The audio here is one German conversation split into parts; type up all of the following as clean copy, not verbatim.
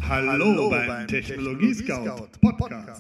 Hallo beim Technologie-Scout Podcast.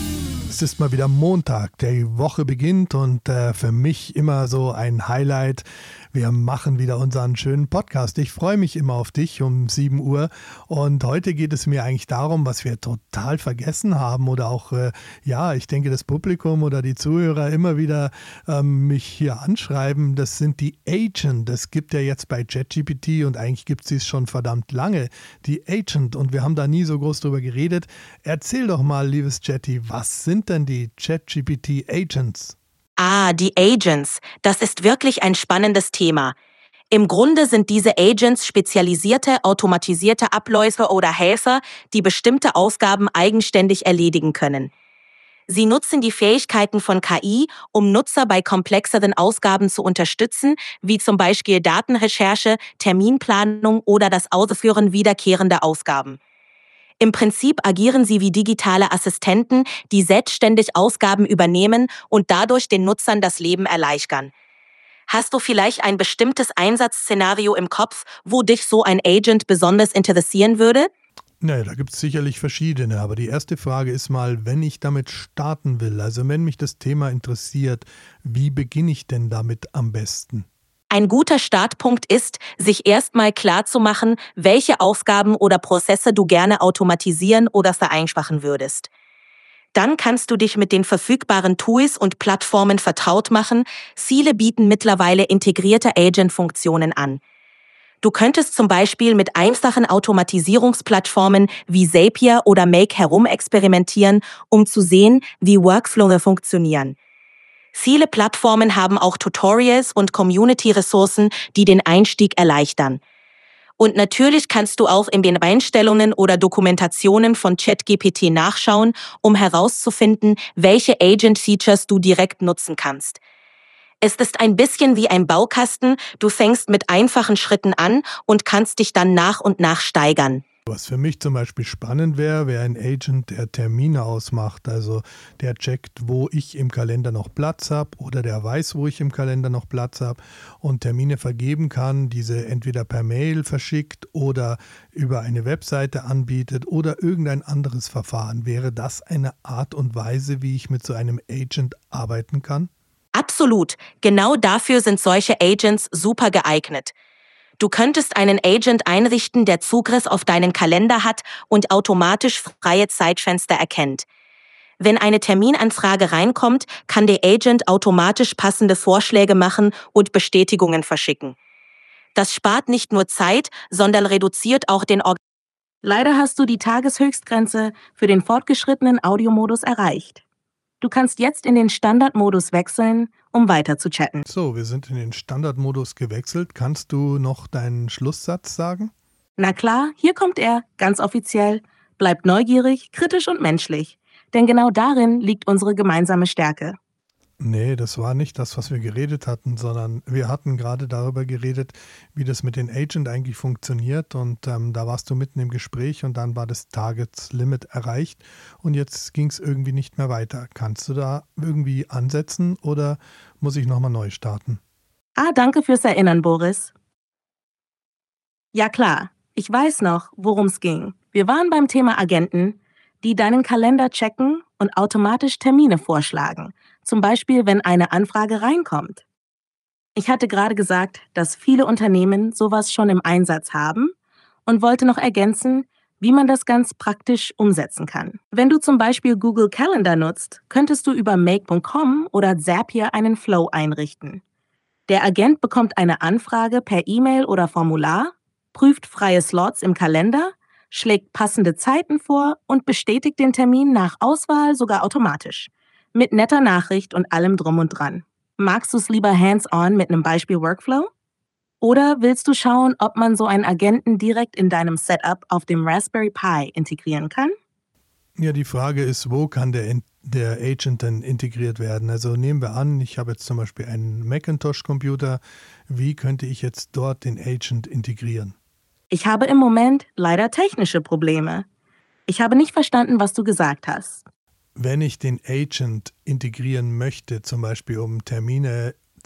Es ist mal wieder Montag, die Woche beginnt und für mich immer so ein Highlight. Wir machen wieder unseren schönen Podcast. Ich freue mich immer auf dich um 7 Uhr und heute geht es mir eigentlich darum, was wir total vergessen haben oder auch, ich denke, das Publikum oder die Zuhörer immer wieder mich hier anschreiben. Das sind die Agent. Das gibt ja jetzt bei ChatGPT und eigentlich gibt es dies schon verdammt lange, die Agent, und wir haben da nie so groß drüber geredet. Erzähl doch mal, liebes Chatty, was sind denn die ChatGPT Agents? Die Agents. Das ist wirklich ein spannendes Thema. Im Grunde sind diese Agents spezialisierte, automatisierte Abläufe oder Helfer, die bestimmte Aufgaben eigenständig erledigen können. Sie nutzen die Fähigkeiten von KI, um Nutzer bei komplexeren Aufgaben zu unterstützen, wie zum Beispiel Datenrecherche, Terminplanung oder das Ausführen wiederkehrender Aufgaben. Im Prinzip agieren sie wie digitale Assistenten, die selbstständig Aufgaben übernehmen und dadurch den Nutzern das Leben erleichtern. Hast du vielleicht ein bestimmtes Einsatzszenario im Kopf, wo dich so ein Agent besonders interessieren würde? Naja, da gibt es sicherlich verschiedene, aber die erste Frage ist mal, wenn ich damit starten will, also wenn mich das Thema interessiert, wie beginne ich denn damit am besten? Ein guter Startpunkt ist, sich erstmal klarzumachen, welche Aufgaben oder Prozesse du gerne automatisieren oder vereinfachen würdest. Dann kannst du dich mit den verfügbaren Tools und Plattformen vertraut machen. Viele bieten mittlerweile integrierte Agent-Funktionen an. Du könntest zum Beispiel mit einfachen Automatisierungsplattformen wie Zapier oder Make herumexperimentieren, um zu sehen, wie Workflows funktionieren. Viele Plattformen haben auch Tutorials und Community-Ressourcen, die den Einstieg erleichtern. Und natürlich kannst du auch in den Einstellungen oder Dokumentationen von ChatGPT nachschauen, um herauszufinden, welche Agent-Features du direkt nutzen kannst. Es ist ein bisschen wie ein Baukasten, du fängst mit einfachen Schritten an und kannst dich dann nach und nach steigern. Was für mich zum Beispiel spannend wäre ein Agent, der Termine ausmacht. Also der checkt, wo ich im Kalender noch Platz habe oder der weiß, wo ich im Kalender noch Platz habe und Termine vergeben kann, diese entweder per Mail verschickt oder über eine Webseite anbietet oder irgendein anderes Verfahren. Wäre das eine Art und Weise, wie ich mit so einem Agent arbeiten kann? Absolut. Genau dafür sind solche Agents super geeignet. Du könntest einen Agent einrichten, der Zugriff auf deinen Kalender hat und automatisch freie Zeitfenster erkennt. Wenn eine Terminanfrage reinkommt, kann der Agent automatisch passende Vorschläge machen und Bestätigungen verschicken. Das spart nicht nur Zeit, sondern reduziert auch den Leider hast du die Tageshöchstgrenze für den fortgeschrittenen Audiomodus erreicht. Du kannst jetzt in den Standardmodus wechseln, um weiter zu chatten. So, wir sind in den Standardmodus gewechselt. Kannst du noch deinen Schlusssatz sagen? Na klar, hier kommt er, ganz offiziell. Bleibt neugierig, kritisch und menschlich. Denn genau darin liegt unsere gemeinsame Stärke. Nee, das war nicht das, was wir geredet hatten, sondern wir hatten gerade darüber geredet, wie das mit den Agent eigentlich funktioniert, und da warst du mitten im Gespräch und dann war das Target-Limit erreicht und jetzt ging es irgendwie nicht mehr weiter. Kannst du da irgendwie ansetzen oder muss ich nochmal neu starten? Danke fürs Erinnern, Boris. Ja klar, ich weiß noch, worum es ging. Wir waren beim Thema Agenten, die deinen Kalender checken und automatisch Termine vorschlagen. Zum Beispiel, wenn eine Anfrage reinkommt. Ich hatte gerade gesagt, dass viele Unternehmen sowas schon im Einsatz haben und wollte noch ergänzen, wie man das ganz praktisch umsetzen kann. Wenn du zum Beispiel Google Calendar nutzt, könntest du über Make.com oder Zapier einen Flow einrichten. Der Agent bekommt eine Anfrage per E-Mail oder Formular, prüft freie Slots im Kalender, schlägt passende Zeiten vor und bestätigt den Termin nach Auswahl sogar automatisch. Mit netter Nachricht und allem drum und dran. Magst du es lieber hands-on mit einem Beispiel-Workflow? Oder willst du schauen, ob man so einen Agenten direkt in deinem Setup auf dem Raspberry Pi integrieren kann? Ja, die Frage ist, wo kann der Agent denn integriert werden? Also nehmen wir an, ich habe jetzt zum Beispiel einen Macintosh-Computer. Wie könnte ich jetzt dort den Agent integrieren? Ich habe im Moment leider technische Probleme. Ich habe nicht verstanden, was du gesagt hast. Wenn ich den Agent integrieren möchte, zum Beispiel um Termine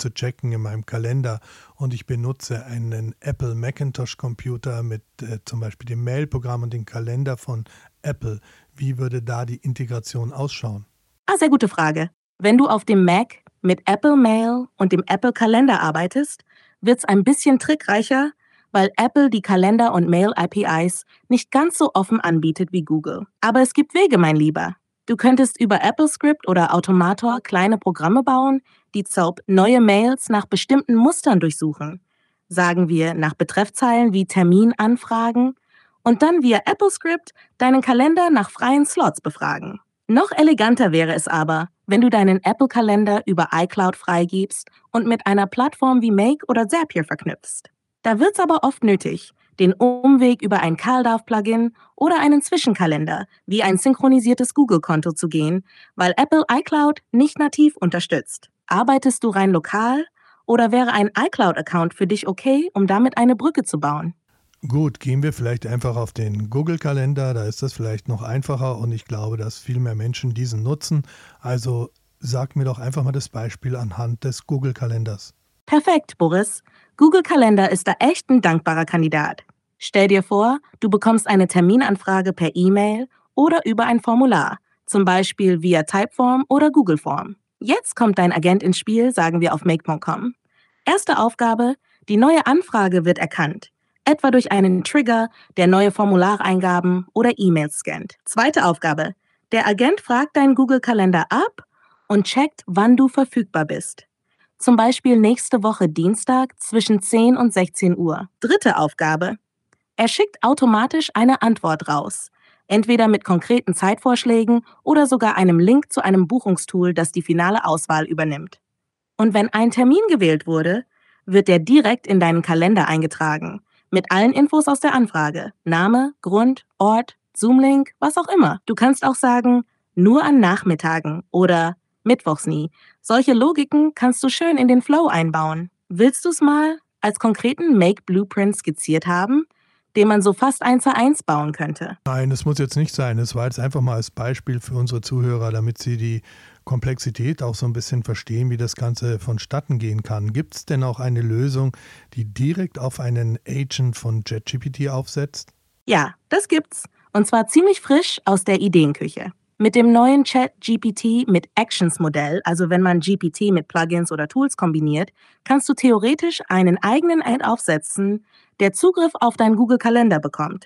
zu checken in meinem Kalender und ich benutze einen Apple Macintosh Computer mit zum Beispiel dem Mail-Programm und dem Kalender von Apple. Wie würde da die Integration ausschauen? Sehr gute Frage. Wenn du auf dem Mac mit Apple Mail und dem Apple Kalender arbeitest, wird's ein bisschen trickreicher, weil Apple die Kalender- und Mail-APIs nicht ganz so offen anbietet wie Google. Aber es gibt Wege, mein Lieber. Du könntest über AppleScript oder Automator kleine Programme bauen, die neue Mails nach bestimmten Mustern durchsuchen. Sagen wir nach Betreffzeilen wie Terminanfragen und dann via AppleScript deinen Kalender nach freien Slots befragen. Noch eleganter wäre es aber, wenn du deinen Apple-Kalender über iCloud freigibst und mit einer Plattform wie Make oder Zapier verknüpfst. Da wird's aber oft nötig, den Umweg über ein CalDAV-Plugin oder einen Zwischenkalender wie ein synchronisiertes Google-Konto zu gehen, weil Apple iCloud nicht nativ unterstützt. Arbeitest du rein lokal oder wäre ein iCloud-Account für dich okay, um damit eine Brücke zu bauen? Gut, gehen wir vielleicht einfach auf den Google-Kalender, da ist das vielleicht noch einfacher und ich glaube, dass viel mehr Menschen diesen nutzen. Also sag mir doch einfach mal das Beispiel anhand des Google-Kalenders. Perfekt, Boris. Google Kalender ist da echt ein dankbarer Kandidat. Stell dir vor, du bekommst eine Terminanfrage per E-Mail oder über ein Formular, zum Beispiel via Typeform oder Google Form. Jetzt kommt dein Agent ins Spiel, sagen wir auf make.com. Erste Aufgabe, die neue Anfrage wird erkannt, etwa durch einen Trigger, der neue Formulareingaben oder E-Mails scannt. Zweite Aufgabe, der Agent fragt deinen Google-Kalender ab und checkt, wann du verfügbar bist. Zum Beispiel nächste Woche Dienstag zwischen 10 und 16 Uhr. Dritte Aufgabe, er schickt automatisch eine Antwort raus, entweder mit konkreten Zeitvorschlägen oder sogar einem Link zu einem Buchungstool, das die finale Auswahl übernimmt. Und wenn ein Termin gewählt wurde, wird der direkt in deinen Kalender eingetragen, mit allen Infos aus der Anfrage, Name, Grund, Ort, Zoom-Link, was auch immer. Du kannst auch sagen, nur an Nachmittagen oder mittwochs nie. Solche Logiken kannst du schön in den Flow einbauen. Willst du es mal als konkreten Make-Blueprint skizziert haben, den man so fast 1:1 bauen könnte? Nein, das muss jetzt nicht sein. Es war jetzt einfach mal als Beispiel für unsere Zuhörer, damit sie die Komplexität auch so ein bisschen verstehen, wie das Ganze vonstatten gehen kann. Gibt es denn auch eine Lösung, die direkt auf einen Agent von ChatGPT aufsetzt? Ja, das gibt's. Und zwar ziemlich frisch aus der Ideenküche. Mit dem neuen ChatGPT mit Actions-Modell, also wenn man GPT mit Plugins oder Tools kombiniert, kannst du theoretisch einen eigenen Ad aufsetzen, der Zugriff auf deinen Google-Kalender bekommt.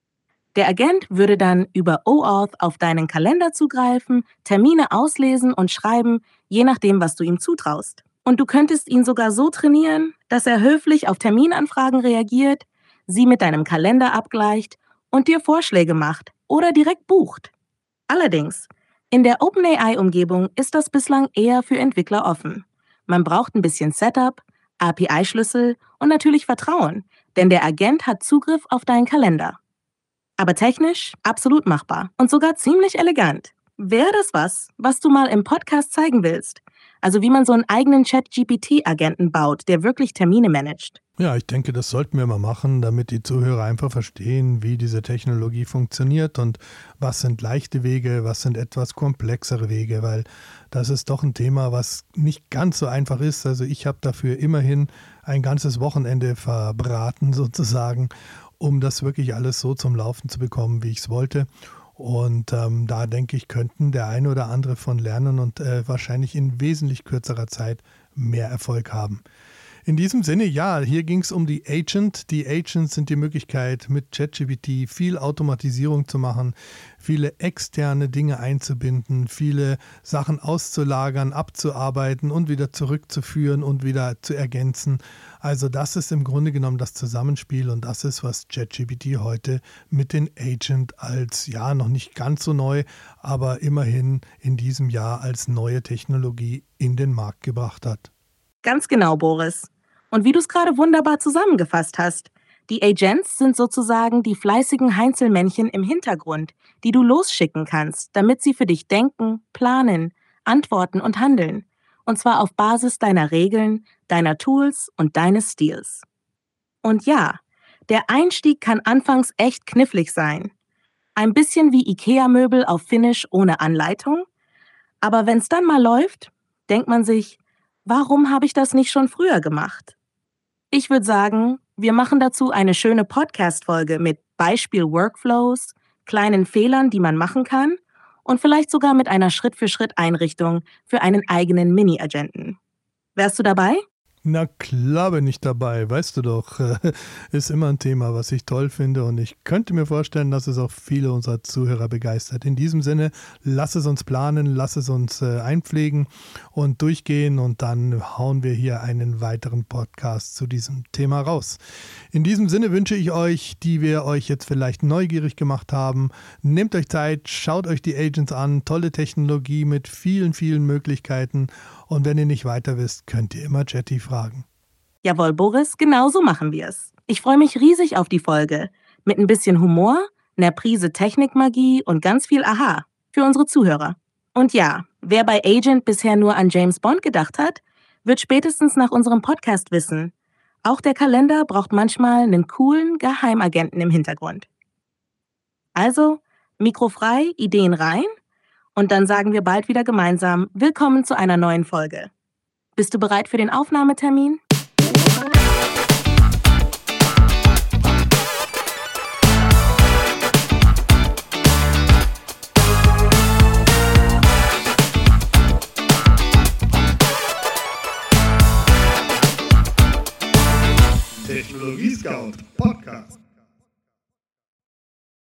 Der Agent würde dann über OAuth auf deinen Kalender zugreifen, Termine auslesen und schreiben, je nachdem, was du ihm zutraust. Und du könntest ihn sogar so trainieren, dass er höflich auf Terminanfragen reagiert, sie mit deinem Kalender abgleicht und dir Vorschläge macht oder direkt bucht. Allerdings, in der OpenAI-Umgebung ist das bislang eher für Entwickler offen. Man braucht ein bisschen Setup, API-Schlüssel und natürlich Vertrauen, denn der Agent hat Zugriff auf deinen Kalender. Aber technisch absolut machbar und sogar ziemlich elegant. Wäre das was du mal im Podcast zeigen willst? Also wie man so einen eigenen ChatGPT-Agenten baut, der wirklich Termine managt? Ja, ich denke, das sollten wir mal machen, damit die Zuhörer einfach verstehen, wie diese Technologie funktioniert und was sind leichte Wege, was sind etwas komplexere Wege, weil das ist doch ein Thema, was nicht ganz so einfach ist. Also ich habe dafür immerhin ein ganzes Wochenende verbraten sozusagen, um das wirklich alles so zum Laufen zu bekommen, wie ich es wollte. Und da denke ich, könnten der eine oder andere von lernen und wahrscheinlich in wesentlich kürzerer Zeit mehr Erfolg haben. In diesem Sinne, ja, hier ging es um die Agent. Die Agents sind die Möglichkeit, mit ChatGPT viel Automatisierung zu machen, viele externe Dinge einzubinden, viele Sachen auszulagern, abzuarbeiten und wieder zurückzuführen und wieder zu ergänzen. Also das ist im Grunde genommen das Zusammenspiel und das ist, was ChatGPT heute mit den Agent als, ja, noch nicht ganz so neu, aber immerhin in diesem Jahr als neue Technologie in den Markt gebracht hat. Ganz genau, Boris. Und wie du es gerade wunderbar zusammengefasst hast, die Agents sind sozusagen die fleißigen Heinzelmännchen im Hintergrund, die du losschicken kannst, damit sie für dich denken, planen, antworten und handeln. Und zwar auf Basis deiner Regeln, deiner Tools und deines Stils. Und ja, der Einstieg kann anfangs echt knifflig sein. Ein bisschen wie IKEA-Möbel auf Finnisch ohne Anleitung. Aber wenn es dann mal läuft, denkt man sich, Warum habe ich das nicht schon früher gemacht? Ich würde sagen, wir machen dazu eine schöne Podcast-Folge mit Beispiel-Workflows, kleinen Fehlern, die man machen kann und vielleicht sogar mit einer Schritt-für-Schritt-Einrichtung für einen eigenen Mini-Agenten. Wärst du dabei? Na klar bin ich dabei, weißt du doch, ist immer ein Thema, was ich toll finde und ich könnte mir vorstellen, dass es auch viele unserer Zuhörer begeistert. In diesem Sinne, lass es uns planen, lass es uns einpflegen und durchgehen und dann hauen wir hier einen weiteren Podcast zu diesem Thema raus. In diesem Sinne wünsche ich euch, die wir euch jetzt vielleicht neugierig gemacht haben, nehmt euch Zeit, schaut euch die Agents an, tolle Technologie mit vielen, vielen Möglichkeiten. Und wenn ihr nicht weiter wisst, könnt ihr immer Jetty fragen. Jawohl, Boris, genau so machen wir es. Ich freue mich riesig auf die Folge. Mit ein bisschen Humor, einer Prise Technikmagie und ganz viel Aha für unsere Zuhörer. Und ja, wer bei Agent bisher nur an James Bond gedacht hat, wird spätestens nach unserem Podcast wissen. Auch der Kalender braucht manchmal einen coolen Geheimagenten im Hintergrund. Also, Mikro frei, Ideen rein. Und dann sagen wir bald wieder gemeinsam Willkommen zu einer neuen Folge. Bist du bereit für den Aufnahmetermin? Technologie Scout Podcast.